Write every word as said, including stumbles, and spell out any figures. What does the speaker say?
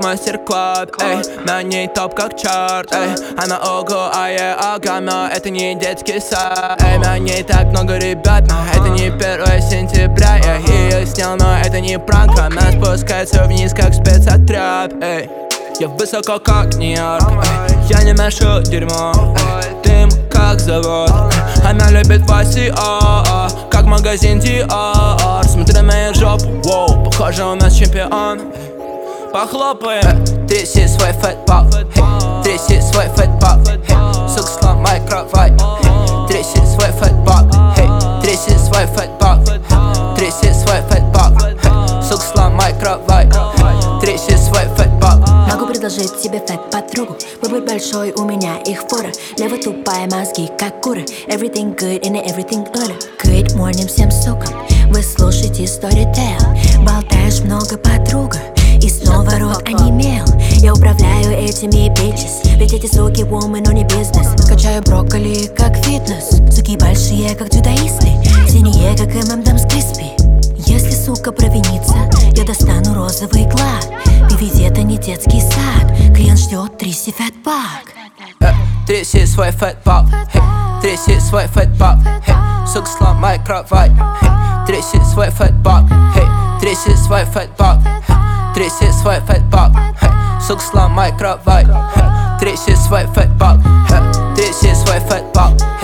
мастер-клад, эй. На ней топ как чарт, эй. Она ого, а я ага, но это не детский сад, эй. На ней так много ребят, но это не первое сентября. Я ее снял, но это не пранк. Она спускается вниз как спецотряд, эй. Я высоко как Нью-Йорк, эй. Я не ношу дерьмо, эй. Дым как завод, она любит Васи, а-а, как магазин Диор. Смотри на мою жопу, воу, похоже у нас чемпион. Похлопаем. Тряси свой фэтбол, тряси свой фэтбол, сука, сломай кровать. Тряси свой фэтбол, тряси свой фэтбол, тряси свой фэтбол, сука, сломай кровать. Тряси свой фэтбол. Могу предложить тебе фэт-подругу. Выбор большой, у меня их фора. Лево тупая, мозги как куры. Everything good and everything good. Good morning всем сукам. Вы слушаете Storytel. Болтаешь много, подруга, и снова рот онемел. Я управляю этими bitches, ведь эти суки woman, но не бизнес. Качаю брокколи как фитнес. Суки большие, как дзюдоисты, синие, как эм эм Дамс Криспи. Если сука провинится, я достану розовый клад. Ведь это не детский сад. Клиент ждет, тряси фэтбак. Тряси свой фэтбол, тряси свой фэтбол, сука, сломай кровать. Тряси свой фэтбол, тряси свой фэтбол, тряси свой фэтбол, сука, сломай кровать. Тряси свой фэтбол, тряси свой фэтбол.